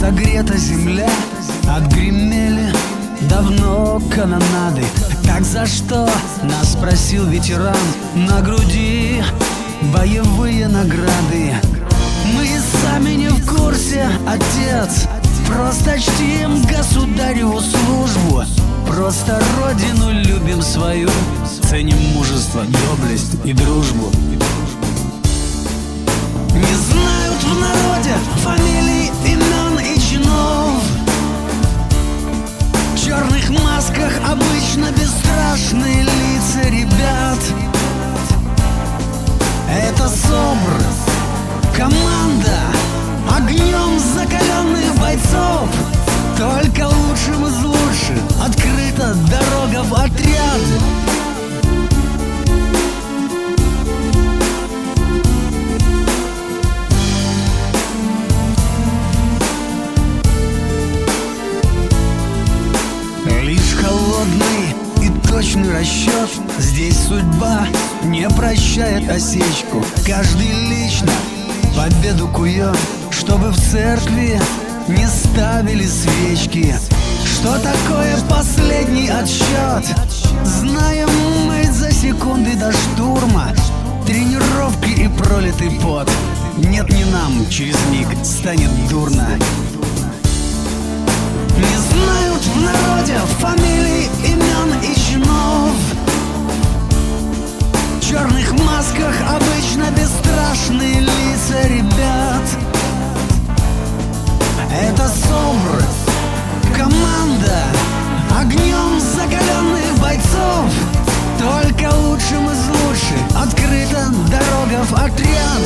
согрета земля, отгремели давно канонады. Так за что, нас спросил ветеран, на груди боевые награды. Мы и сами не в курсе, отец, просто чтим государеву службу, просто родину любим свою, ценим мужество, доблесть и дружбу. Не знают в народе фамилий, имен и чинов, в черных масках обычно бесстрашные лица ребят. Это СОБР, команда огнем закаленных бойцов. Только лучшим из лучших открыта дорога в отряд. Лишь холодный и точный расчет, здесь судьба не прощает осечку. Каждый лично победу кует, чтобы в церкви не ставили свечки. Что такое последний отсчет? Знаем мы за секунды до штурма, тренировки и пролитый пот. Нет, не нам, через миг станет дурно. Не знают в народе фамилий, имен и чинов, в черных масках обычно бесстрашные лица ребят. Это СОБР, команда огнем закаленных бойцов. Только лучшим из лучших открыта дорога в отряд.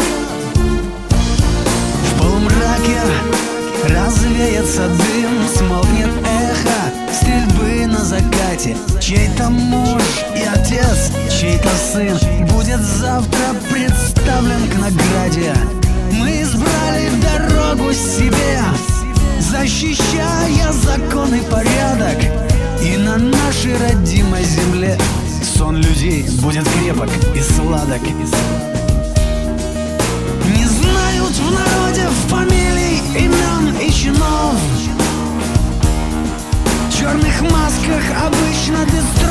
В полумраке развеется дым, смолкнет эхо стрельбы на закате. Чей-то муж и отец, чей-то сын будет завтра представлен к награде. Мы избрали дорогу себе, защищая закон и порядок. И на нашей родимой земле сон людей будет крепок и сладок. Не знают в народе фамилий, имен и чинов, в черных масках обычно без